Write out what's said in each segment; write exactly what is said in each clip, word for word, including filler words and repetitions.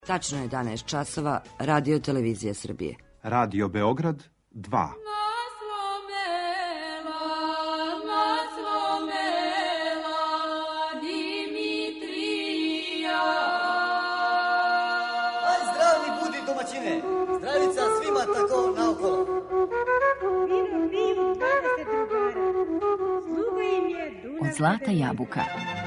Tačno je jedanaest časova, Radio Televizija Srbije. Radio Beograd dva. Zdravica svima tako naokolo. Vivu, vivu, dvadeset drugara. Sluga im je Dunav. Od zlata jabuka.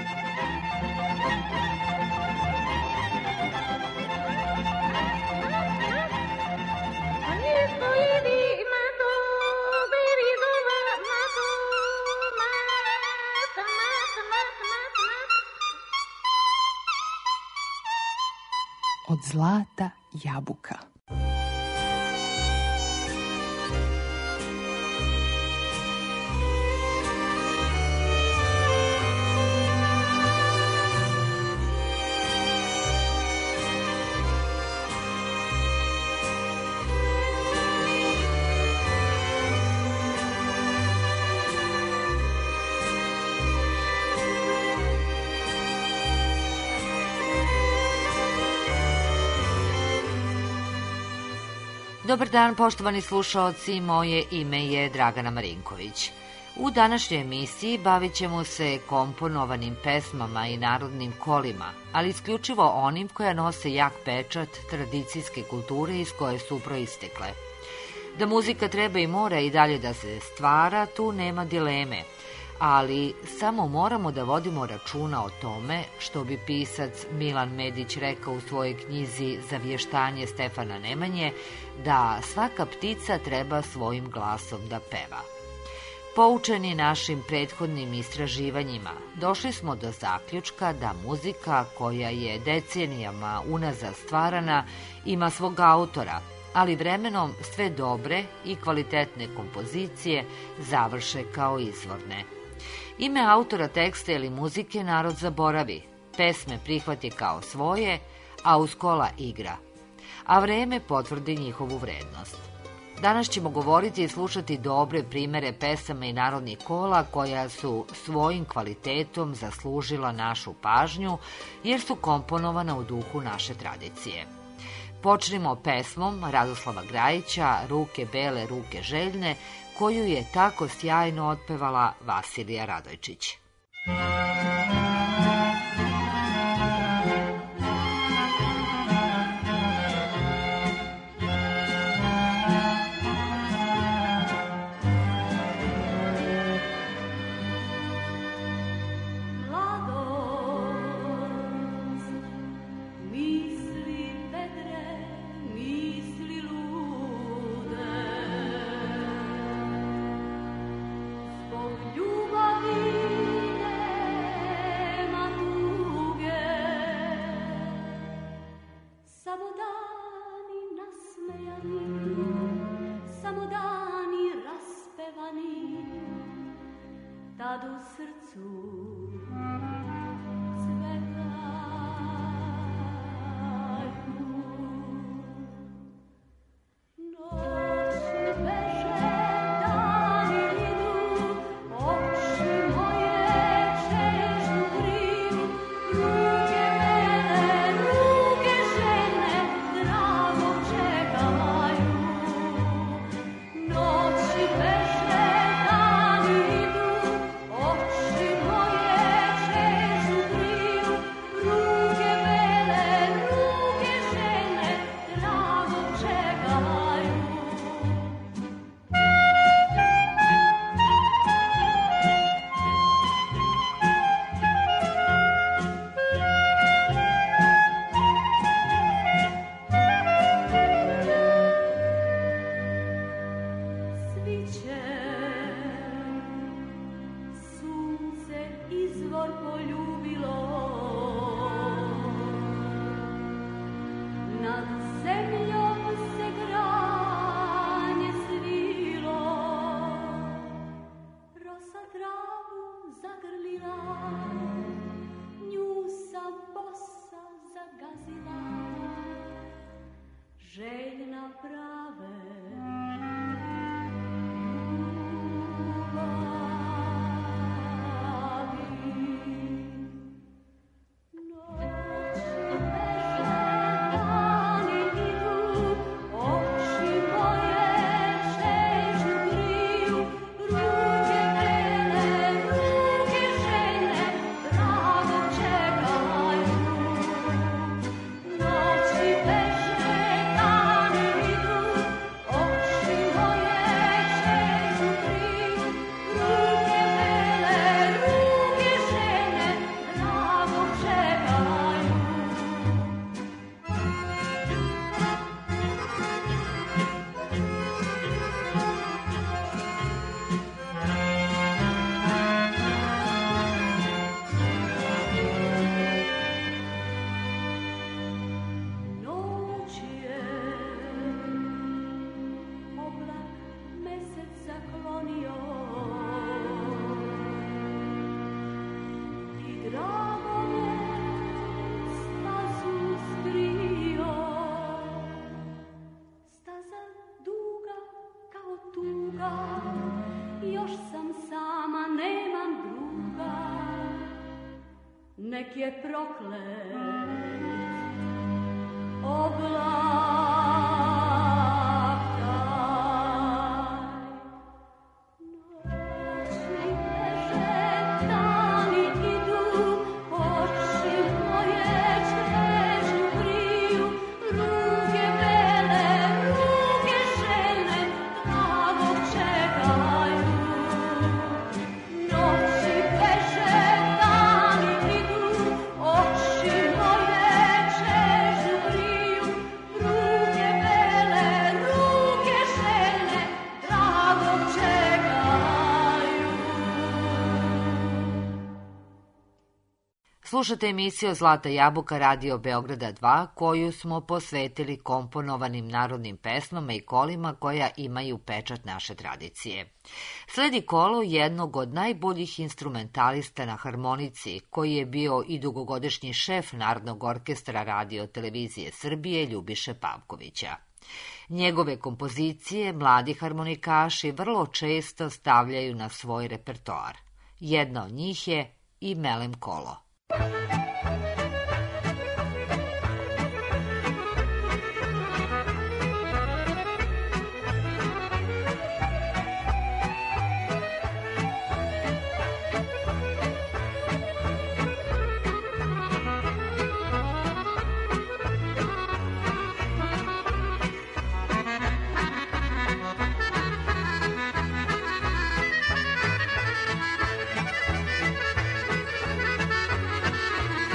Od zlata jabuka. Dobar dan, poštovani slušaoci, moje ime je Dragana Marinković. U današnjoj emisiji bavit ćemo se komponovanim pesmama i narodnim kolima, ali isključivo onim koja nose jak pečat tradicijske kulture iz koje su proistekle. Da muzika treba i mora i dalje da se stvara, tu nema dileme, ali samo moramo da vodimo računa o tome, što bi pisac Milan Medić rekao u svojoj knjizi Zavještanje Stefana Nemanje, da svaka ptica treba svojim glasom da peva. Poučeni našim prethodnim istraživanjima, došli smo do zaključka da muzika koja je decenijama unazad stvarana ima svog autora, ali vremenom sve dobre i kvalitetne kompozicije završe kao izvorne. Ime autora teksta ili muzike narod zaboravi, pesme prihvati kao svoje, a uz kola igra, a vreme potvrdi njihovu vrednost. Danas ćemo govoriti i slušati dobre primere pesama i narodnih kola koja su svojim kvalitetom zaslužila našu pažnju jer su komponovana u duhu naše tradicije. Počnimo pesmom Radoslava Grajića Ruke bele, ruke željne, koju je tako sjajno otpevala Vasilija Radojčić. Ljubavi nek je proklet oblak taj. Noći beže, dani idu, oči moje čežnju kriju, ruke bele, ruke žene, dragog čekaju. Noći beže, dani idu, oči moje čežnju kriju, ruke bele, ruke žene, dragog čekaju. Slušate emisiju Zlata jabuka Radio Beograda dva, koju smo posvetili komponovanim narodnim pesmama i kolima koja imaju pečat naše tradicije. Sledi kolo jednog od najboljih instrumentalista na harmonici, koji je bio i dugogodišnji šef Narodnog orkestra Radio Televizije Srbije Ljubiše Pavkovića. Njegove kompozicije mladi harmonikaši vrlo često stavljaju na svoj repertoar. Jedna od njih je i Melem kolo. Noći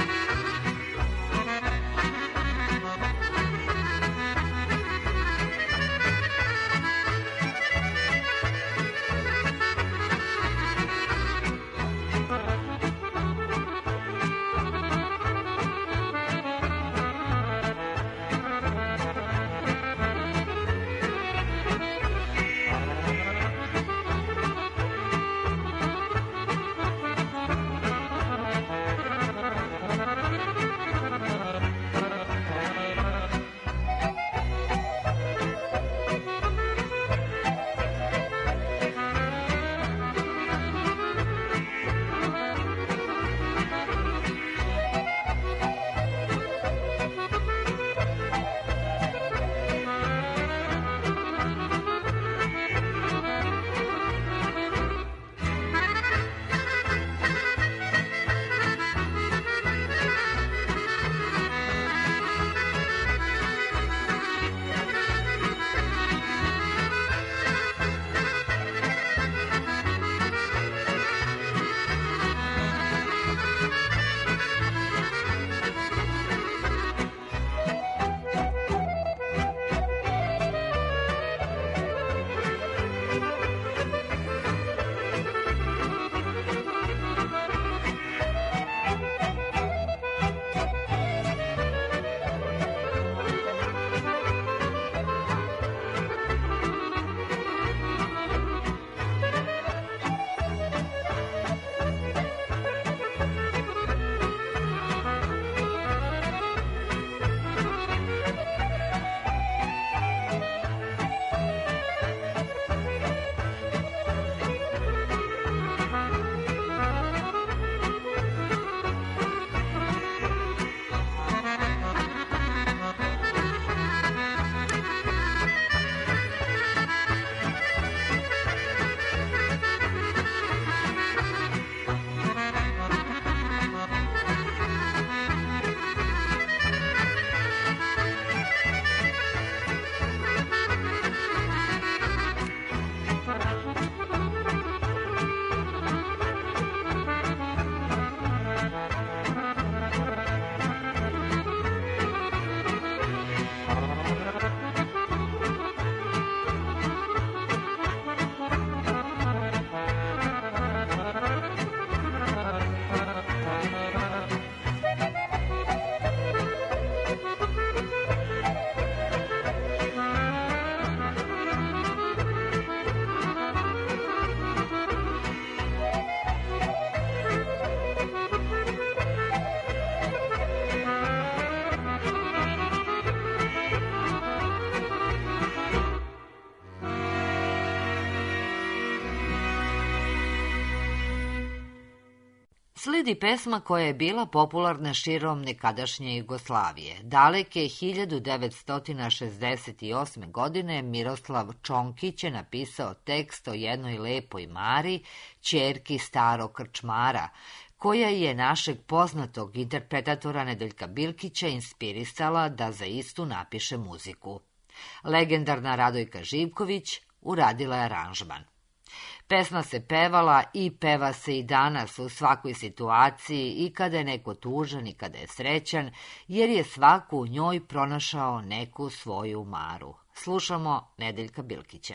Sledi pesma koja je bila popularna širom nekadašnje Jugoslavije. Daleke hiljadu devetsto šezdeset osme. godine Miroslav Čonkić je napisao tekst o jednoj lepoj Mari, ćerki starog krčmara, koja je našeg poznatog interpretatora Nedeljka Bilkića inspirisala da za istu napiše muziku. Legendarna Radojka Živković uradila je aranžman. Pesma se pevala i peva se i danas u svakoj situaciji, i kada je neko tužan i kada je srećan, jer je svako u njoj pronašao neku svoju Maru. Slušamo Nedeljka Bilkića.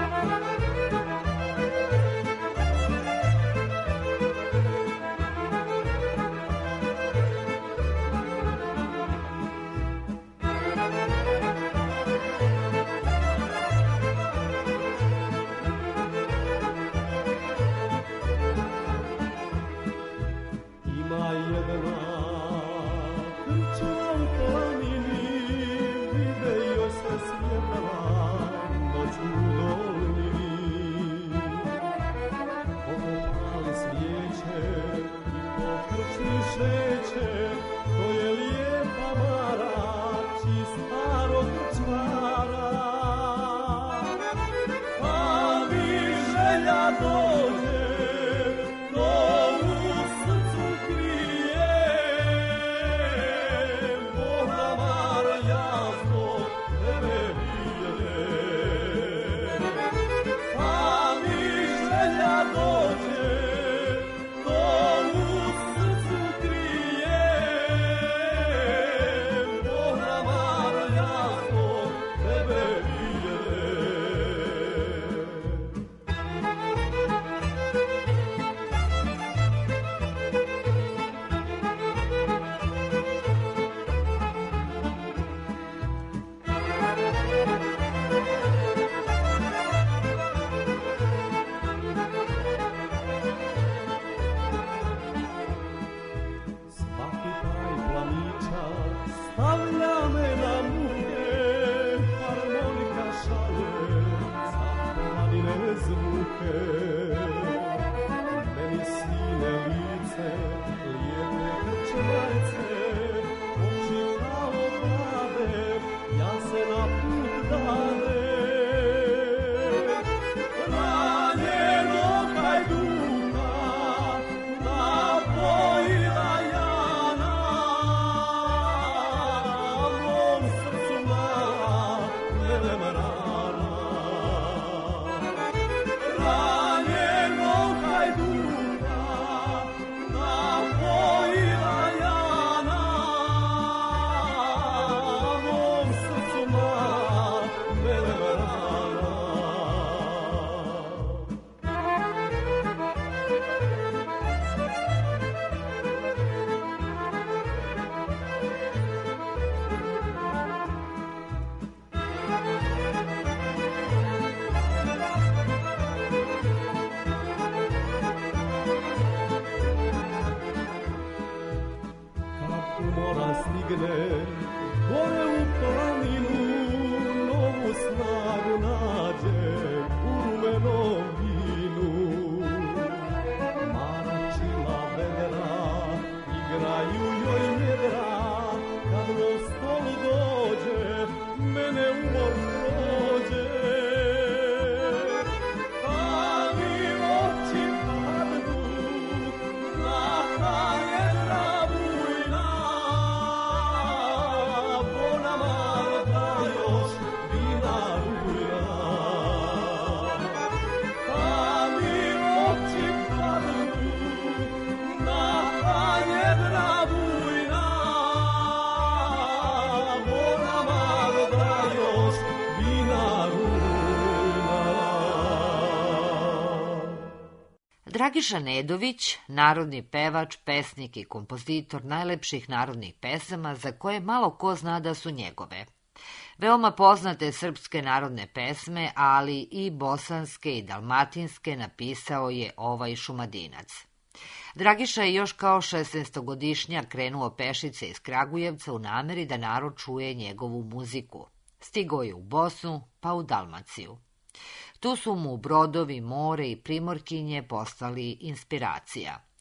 Dragiša Nedović, narodni pevač, pesnik i kompozitor najlepših narodnih pesama za koje malo ko zna da su njegove. Veoma poznate srpske narodne pesme, ali i bosanske i dalmatinske napisao je ovaj Šumadinac. Dragiša je još kao šesnaestogodišnjak krenuo pešice iz Kragujevca u nameri da narod čuje njegovu muziku. Stigao je u Bosnu, pa u Dalmaciju. Tu su mu brodovi, more i primorkinje postali inspiracija.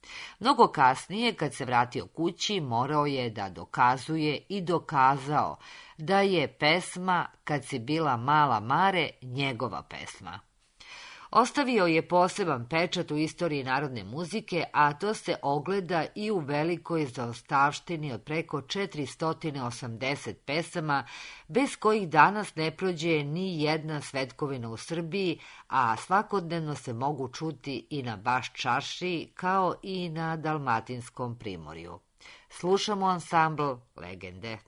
Mnogo kasnije, kad se vratio kući, morao je da dokazuje i dokazao da je pesma Kad si bila mala Mare njegova pesma. Ostavio je poseban pečat u istoriji narodne muzike, a to se ogleda i u velikoj zaostavštini od preko četiristo osamdeset pesama, bez kojih danas ne prođe ni jedna svetkovina u Srbiji, a svakodnevno se mogu čuti i na Baš čaršiji, kao i na Dalmatinskom primorju. Slušamo ansambl Legende.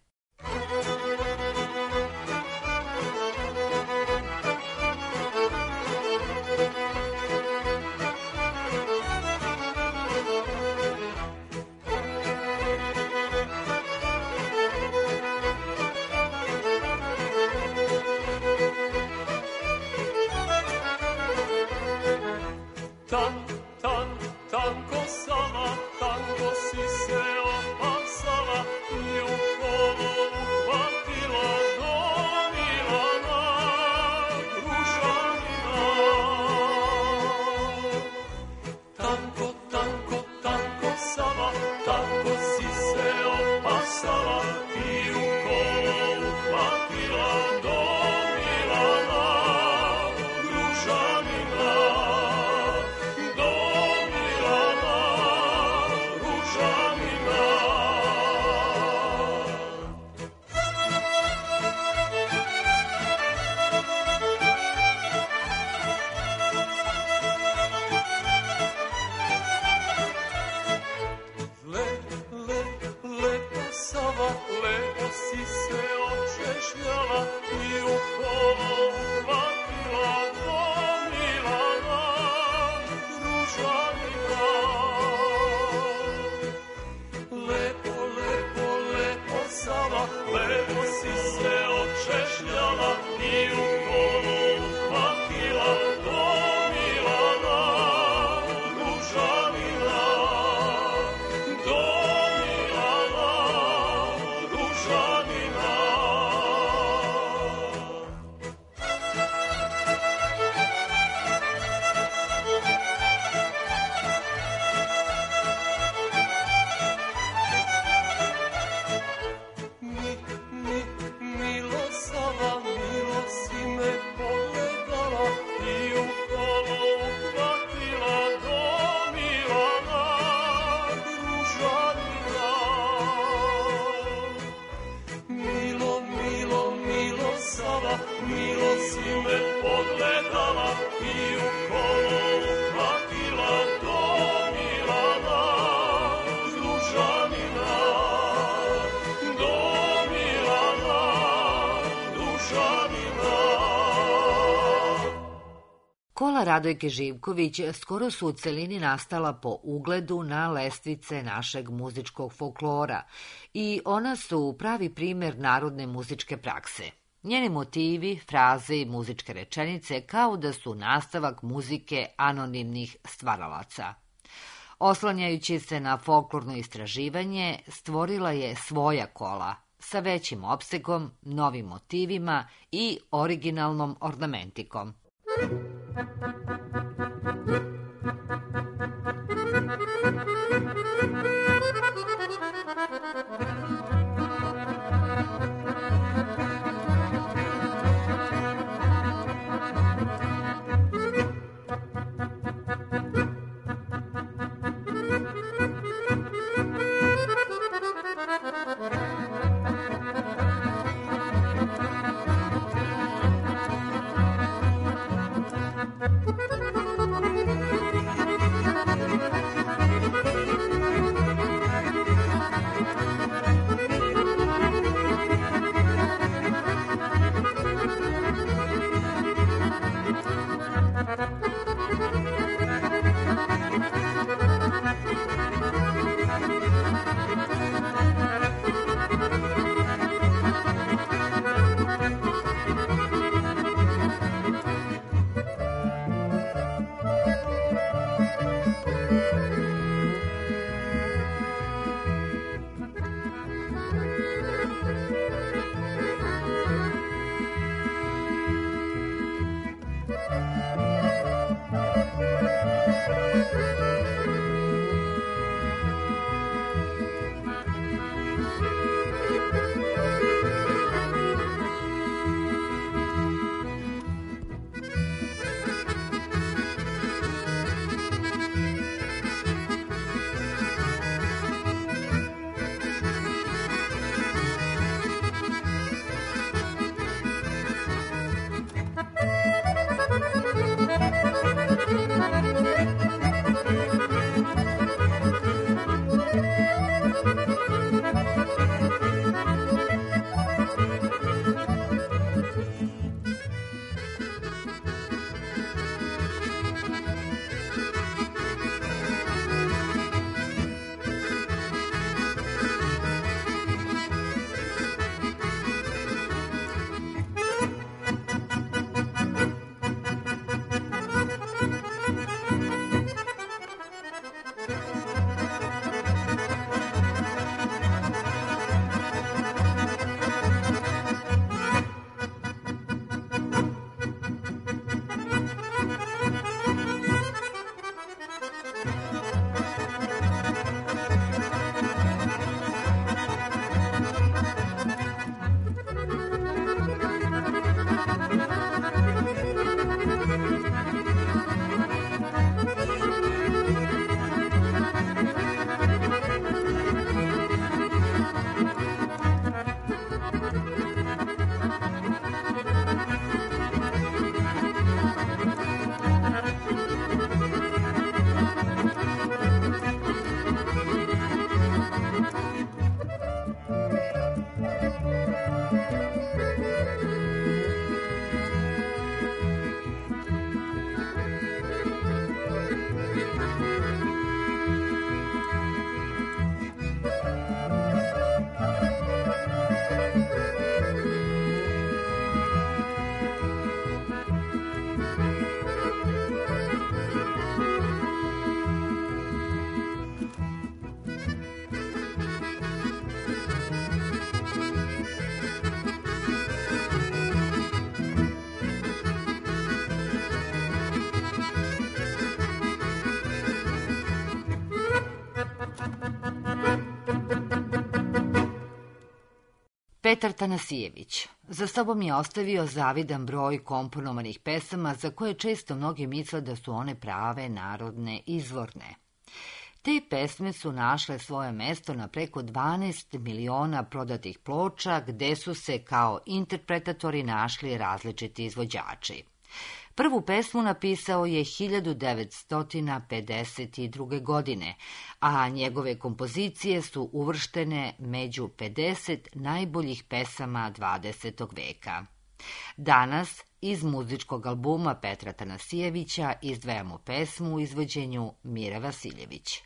Kola Radojke Živković skoro su u celini nastala po ugledu na lestvice našeg muzičkog folklora i ona su pravi primer narodne muzičke prakse. Njeni motivi, fraze i muzičke rečenice kao da su nastavak muzike anonimnih stvaralaca. Oslanjajući se na folklorno istraživanje, stvorila je svoja kola sa većim opsegom, novim motivima i originalnom ornamentikom. Thank you. Petar Tanasijević za sobom je ostavio zavidan broj komponovanih pesama za koje često mnogi misle da su one prave, narodne, izvorne. Te pesme su našle svoje mesto na preko dvanaest miliona prodatih ploča, gde su se kao interpretatori našli različiti izvođači. Prvu pesmu napisao je hiljadu devetsto pedeset druge. godine, a njegove kompozicije su uvrštene među pedeset najboljih pesama dvadesetog veka. Danas iz muzičkog albuma Petra Tanasijevića izdvajamo pesmu u izvođenju Mire Vasiljević.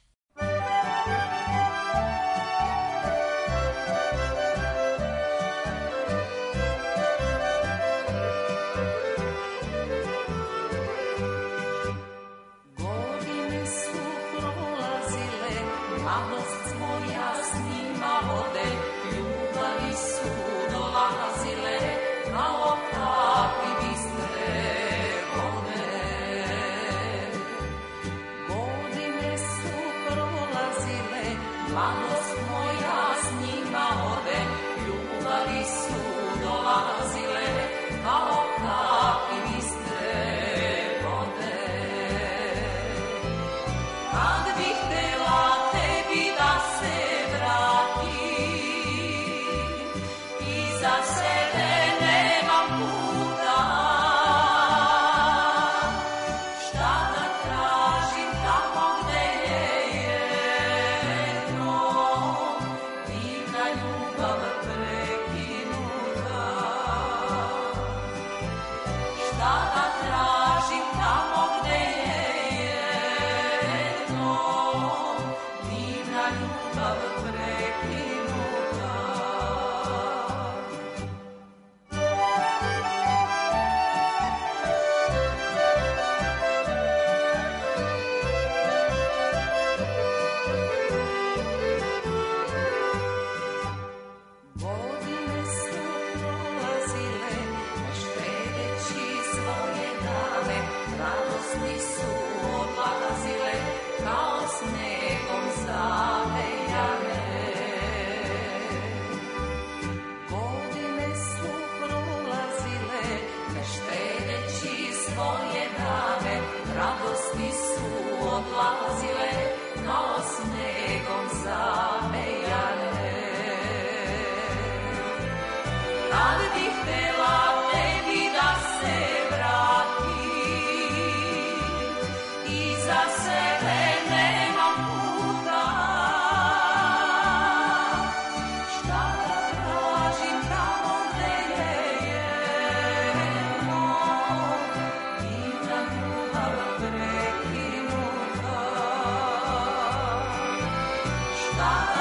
Bye.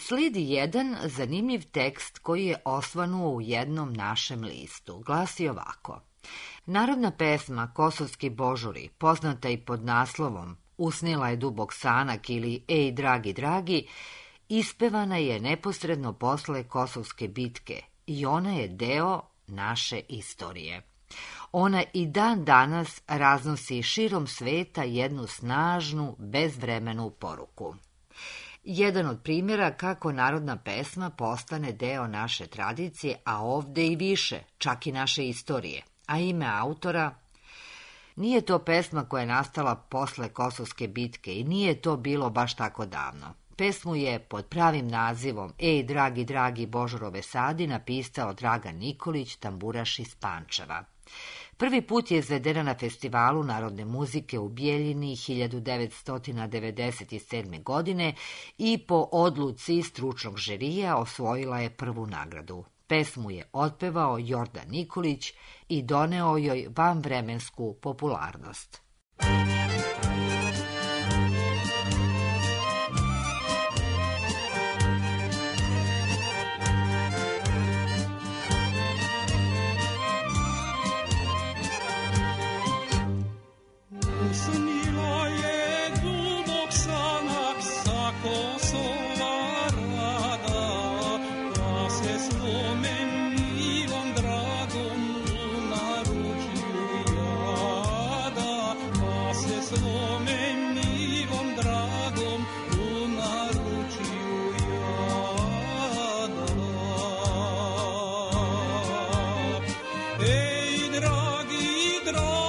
Slijedi jedan zanimljiv tekst koji je osvanuo u jednom našem listu. Glasi ovako. Narodna pesma Kosovski božuri, poznata i pod naslovom Usnila je dubok sanak ili Ej, dragi, dragi, ispevana je neposredno posle Kosovske bitke i ona je deo naše istorije. Ona i dan danas raznosi širom sveta jednu snažnu, bezvremenu poruku. Jedan od primjera kako narodna pesma postane deo naše tradicije, a ovde i više, čak i naše istorije. A ime autora? Nije to pesma koja je nastala posle Kosovske bitke i nije to bilo baš tako davno. Pesmu je pod pravim nazivom Ej, dragi, dragi Božurove sadi napisao Dragan Nikolić, tamburaš iz Pančeva. Prvi put je izvedena na Festivalu narodne muzike u Bijeljini hiljadu devetsto devedeset sedme. godine i po odluci stručnog žirija osvojila je prvu nagradu. Pesmu je otpevao Jordan Nikolić i doneo joj vanvremensku popularnost. Usnila je dubok sanak sa Kosova rada, pa se svome milom dragom u naručju jada, pa se svome milom dragom u naručju jada. Ej, dragi, dragi,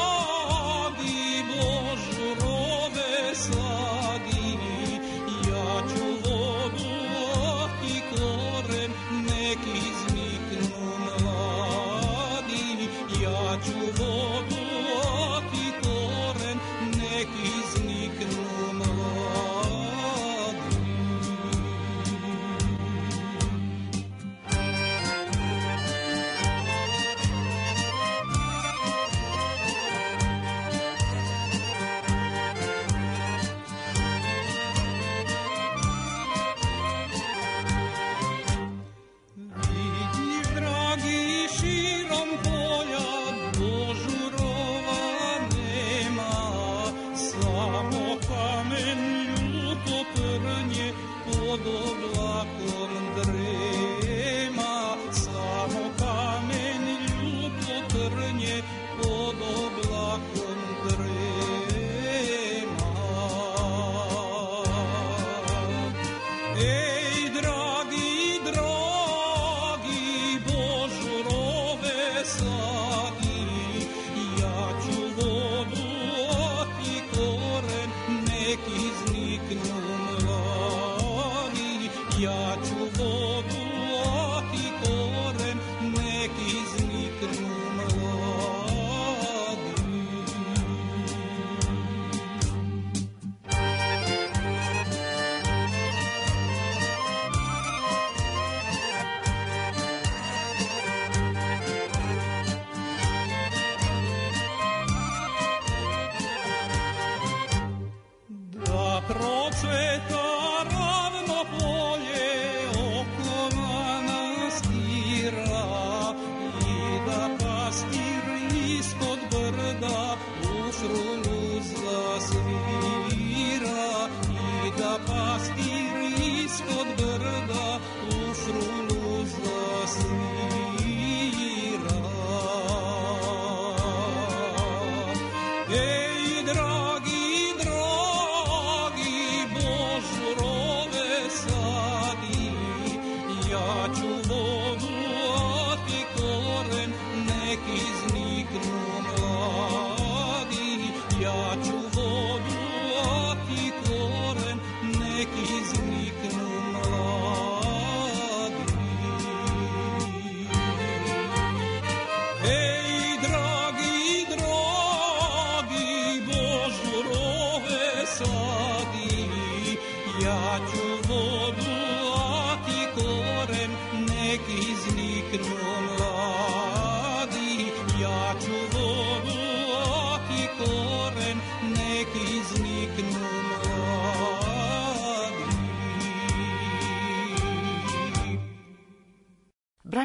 dragi, dragi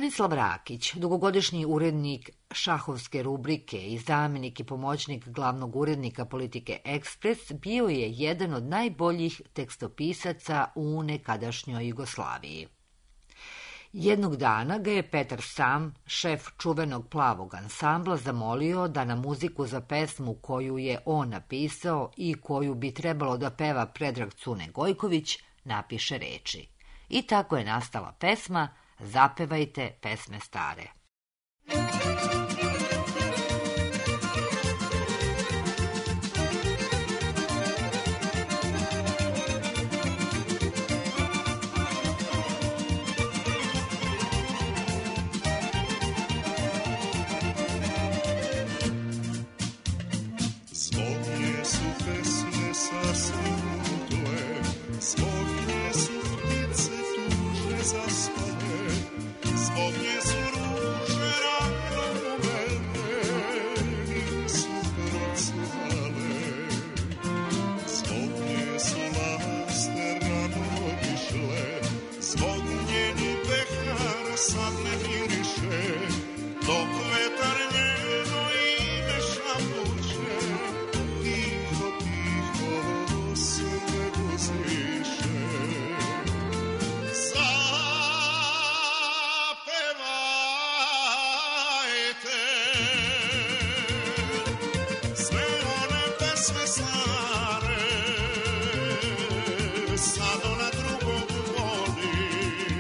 Tomislav Rakić, dugogodišnji urednik šahovske rubrike i zamjenik i pomoćnik glavnog urednika politike Ekspres, bio je jedan od najboljih tekstopisaca u nekadašnjoj Jugoslaviji. Jednog dana ga je Petar Sam, šef čuvenog Plavog ansambla, zamolio da na muziku za pesmu koju je on napisao i koju bi trebalo da peva Predrag Cune Gojković, napiše reči. I tako je nastala pesma Zapevajte pesme stare. Zvodnje su pesme sasnule, zvodnje su ptice tuže zaspale, zvodnje su ruže rano umele, nisu procvale. Zvodnje su laste rano otišle, zvodnjeni pehar sad ne miriše, dok vetar njeno ime šapuće, tiho, tiho sve uzviše. Zapevajte sve one pesme stare, sad ona drugog voli.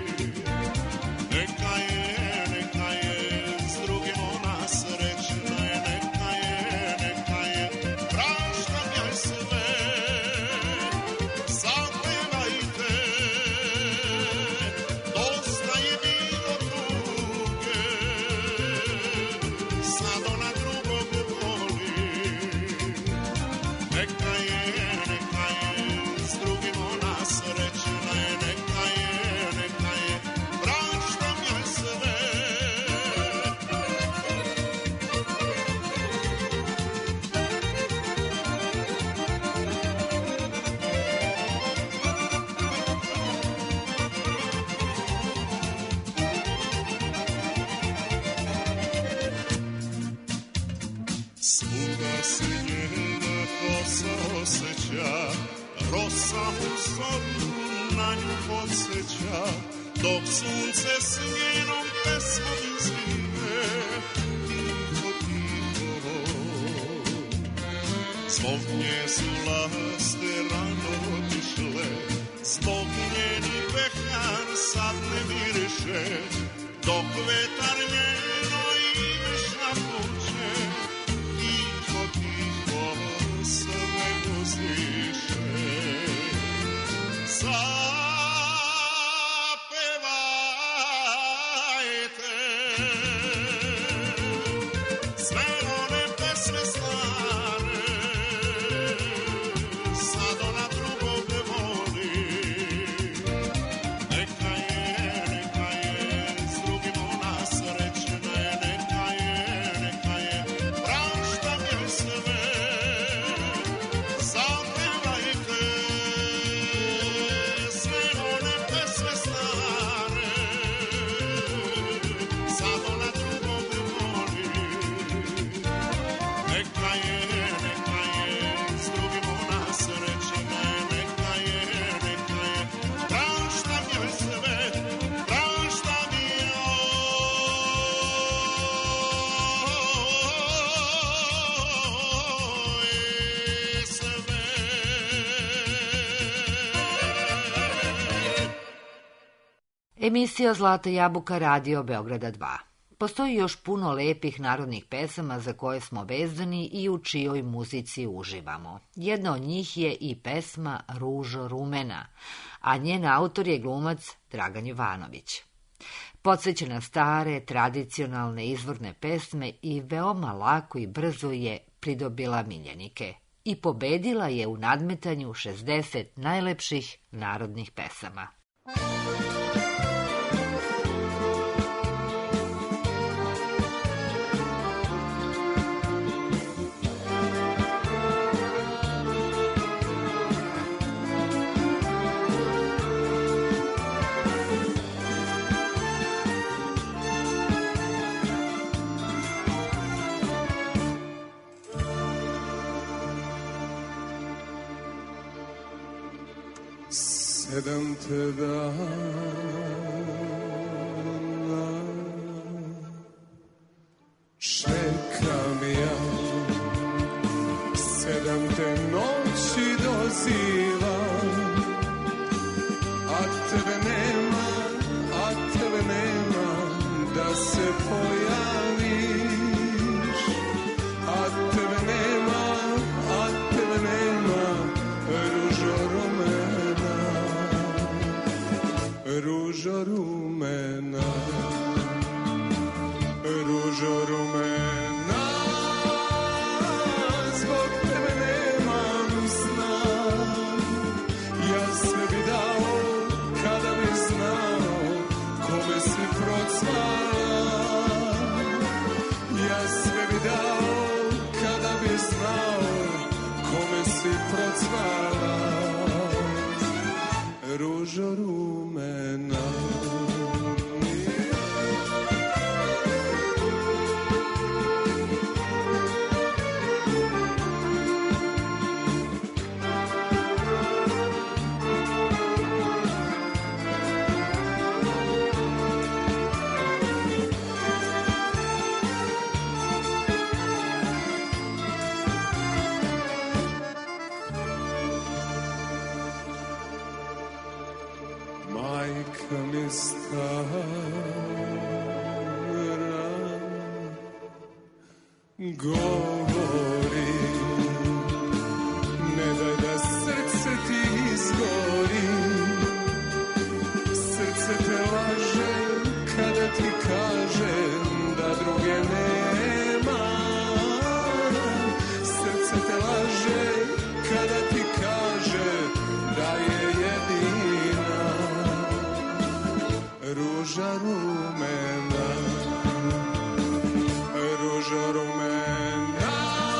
Neka je, neka je s drugim ona srećna je, neka je, neka je, praštam joj sve. Zapevajte, dosta je bilo tuge, sad ona drugog voli. Neka je, neka je, s drugim ona srećna je, neka je, neka je, praštam joj sve. Svuda se njena kosa osjeća, rosa u zoru na nju podsjeća, dok sunce s njenom pesmom izvine, tiho, tiho. Zbog nje su laste rano otišle, zbog njeni pehar sad ne miriše, dok vetar njeno ime šapuće, tiho, tiho sve uzviše. Zapevajte sve one pesme stare, sad ona drugog voli. Neka je, neka je, s drugim ona srećna je, neka je, neka je, praštam joj sve. Zapevajte sve one pesme stare, sad ona drugog voli. Neka je, neka je, s drugim ona srećna je, neka je, neka je, praštam joj sve, praštam joj sve. Emisija Zlata jabuka, Radio Beograda dva. Postoji još puno lepih narodnih pesama za koje smo vezani i u čijoj muzici uživamo. Jedna od njih je i pesma Ružo rumena, a njen autor je glumac Dragan Jovanović. Podsjeća na stare, tradicionalne izvorne pesme i veoma lako i brzo je pridobila miljenike i pobedila je u nadmetanju šezdeset najlepših narodnih pesama. sedam te dana, čekam ja, sedam te noći dozivam, a tebe nema, a tebe nema, da se pojaviš, a tebe nema, a tebe nema, ružo rumena, ružo rumena, ružo rumena, zbog tebe nemam sna, ja sve bi dao kada bi znao kome si procvala, ja sve bi dao kada bi znao kome si procvala, ružo rumena. Majka mi stara govori, ne daj da srce ti izgori, srce te laže kada ti kaže da druge nema, srce te laže kada ti kaže da je jedina, ruža rumena, ruža rumena,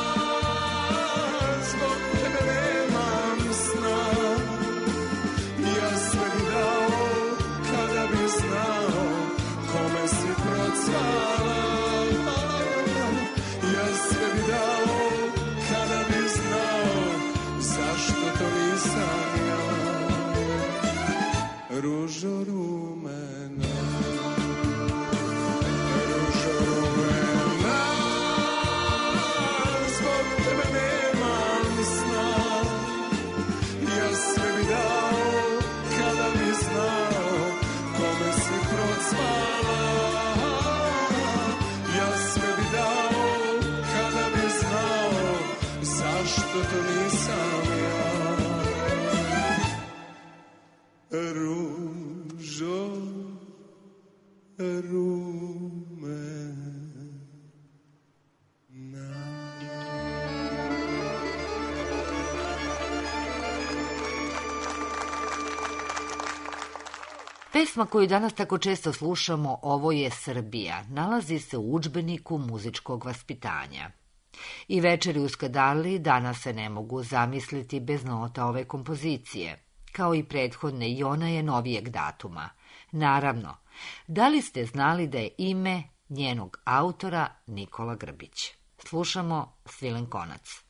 zbog tebe nemam sna, ja sve bi dao kada bi znao kome si procvala, ja sve bi dao kada bi znao zašto to nisam ja, ružo rumena, ružo rumena, zbog tebe nemam sna, ja sve bi dao kada bi znao kome si procvala, ja sve bi dao kada bi znao zašto to nisam ja, ružo rumena. Pesma koju danas tako često slušamo, Ovo je Srbija, nalazi se u udžbeniku muzičkog vaspitanja. I večeri u Skadali danas se ne mogu zamisliti bez nota ove kompozicije, kao i prethodne i ona je novijeg datuma. Naravno, da li ste znali da je ime njenog autora Nikola Grbić? Slušamo Svilen konac.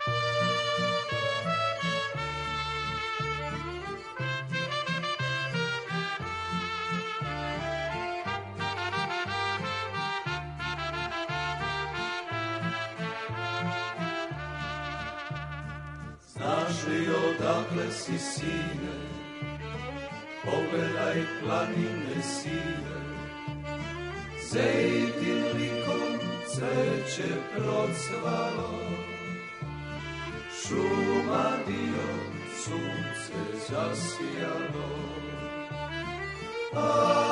Znaš li odakle si, sine, pogledaj planine sive, zejtin likom cveće procvalo, šuma dio sunce zasijalo. A,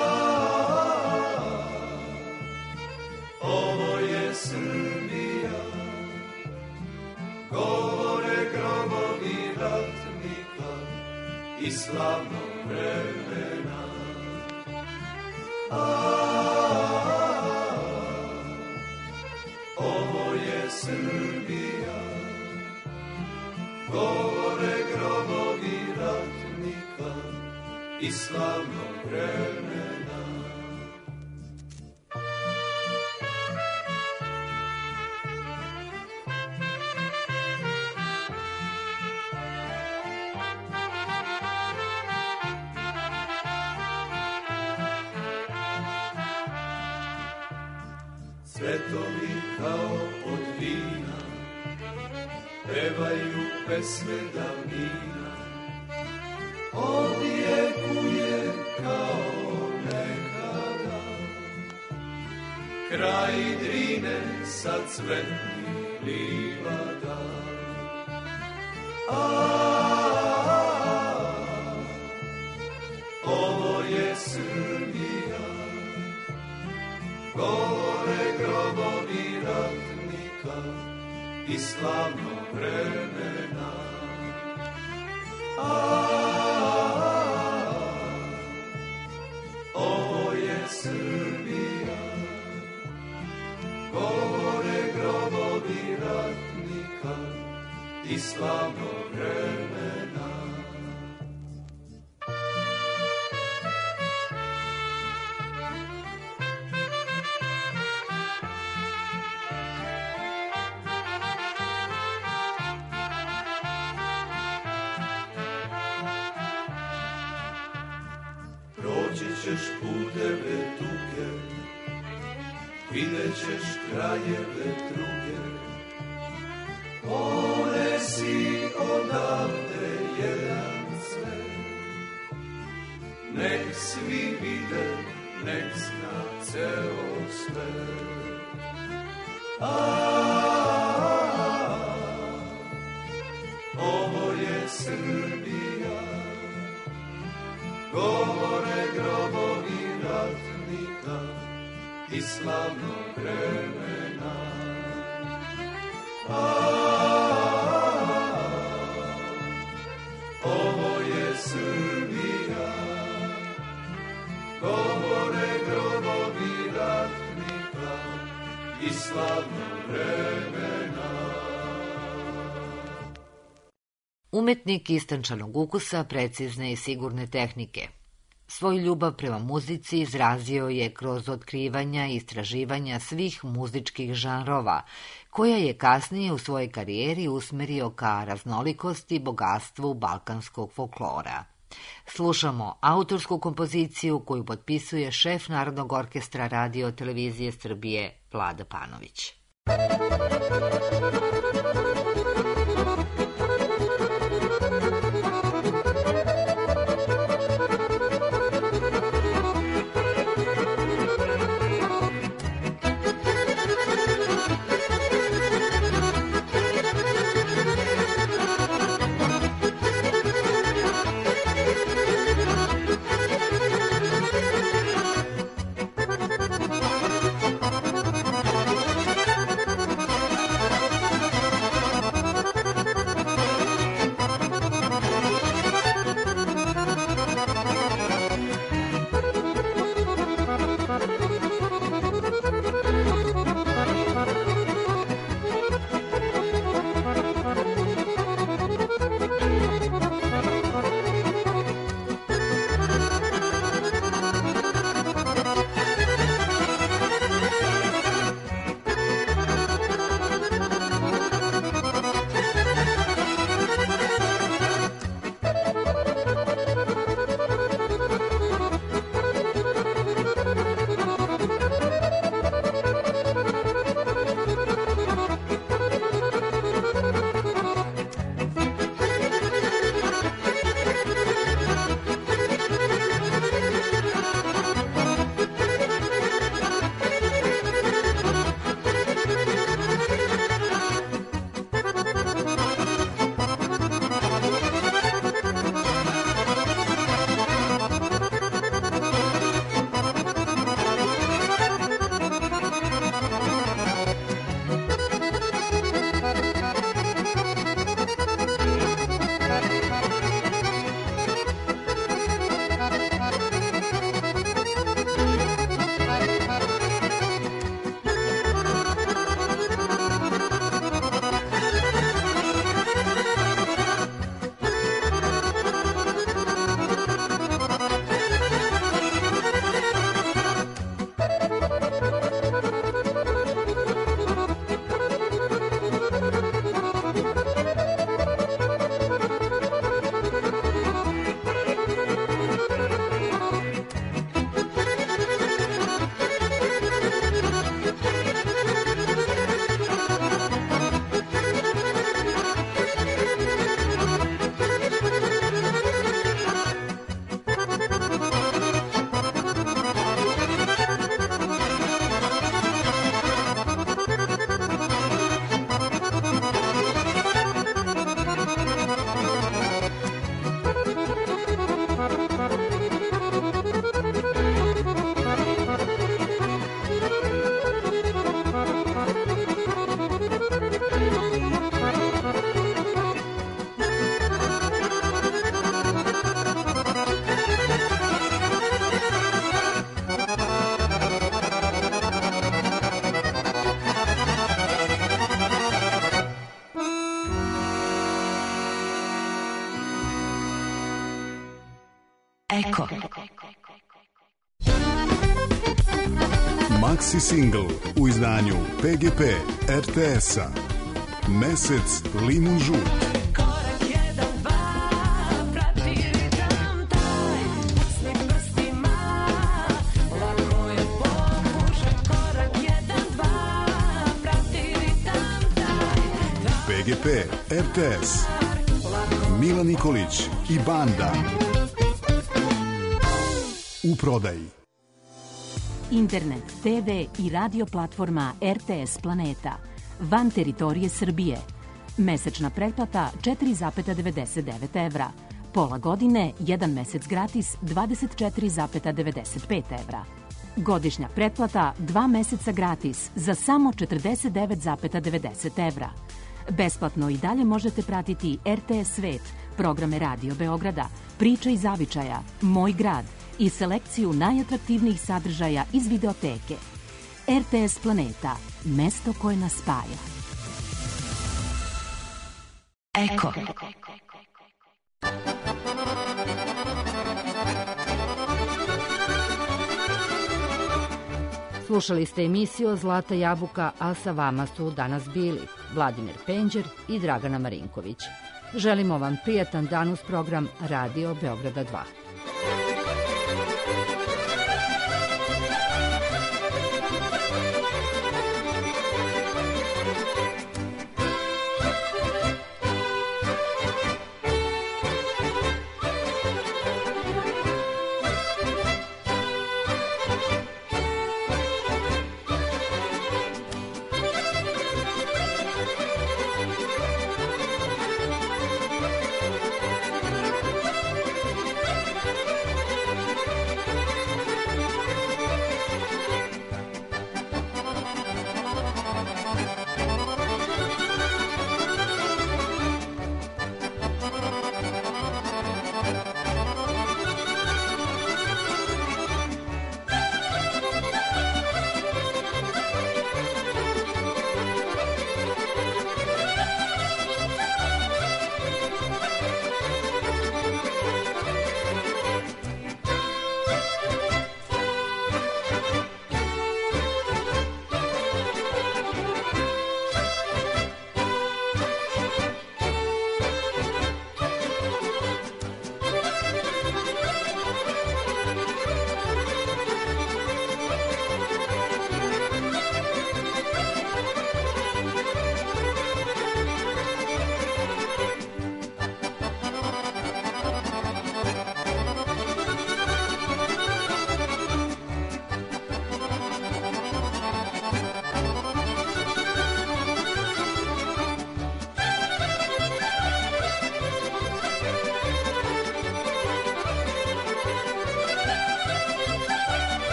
ovo je Srbija, govore grobovi ratnika i slavnog vremena. A, ovo je Srbija, govore grobovi ratnika i slavnog vremena. cvetovi kao od vina, pevaju pesme davnina, odjekuje kao nekada. Kraj Drine sa cvetnih livada, a ovo je Srbija, govore grobovi ratnika i slavnog vremena. A ovo je Srbija, govore grobovi ratnika i slavnog vremena. Proći ćeš puteve tuge, vidjet ćeš krajeve druge, ponesi odavde jedan cvet. Nek svi vide, nek zna ceo svet. A ovo je Srbija, govore grobovi ratnika i slavnog vremena. A ovo je Srbija, govore grobovi ratnika i slavnog vremena. Umetnik istančanog ukusa, precizne i sigurne tehnike. Svoju ljubav prema muzici izrazio je kroz otkrivanja i istraživanja svih muzičkih žanrova, koja je kasnije u svojoj karijeri usmerio ka raznolikosti i bogatstvu balkanskog folklora. Slušamo autorsku kompoziciju koju potpisuje šef Narodnog orkestra Radio televizije Srbije Vlada Panović. Thank you. Eko. Maxi single u izdanju P G P R T S-a. Mesec limun žut. P G P R T S. Mila Nikolić i banda. U prodaji. Internet, te ve i radio platforma R T S Planeta. Van teritorije Srbije. Mesečna pretplata četiri zarez devedeset devet evra. Pola godine, jedan mesec gratis dvadeset četiri zarez devedeset pet evra. Godišnja pretplata dva meseca gratis za samo četrdeset devet zarez devedeset evra. Besplatno i dalje možete pratiti R T S Svet, programe Radio Beograda, Priča iz zavičaja, Moj grad i selekciju najatraktivnijih sadržaja iz videoteke. R T S Planeta, mesto koje nas spaja. Eko. Slušali ste emisiju Zlata jabuka, a sa vama su danas bili Vladimir Penđer i Dragana Marinković. Želimo vam prijatan dan uz program Radio Beograda dva.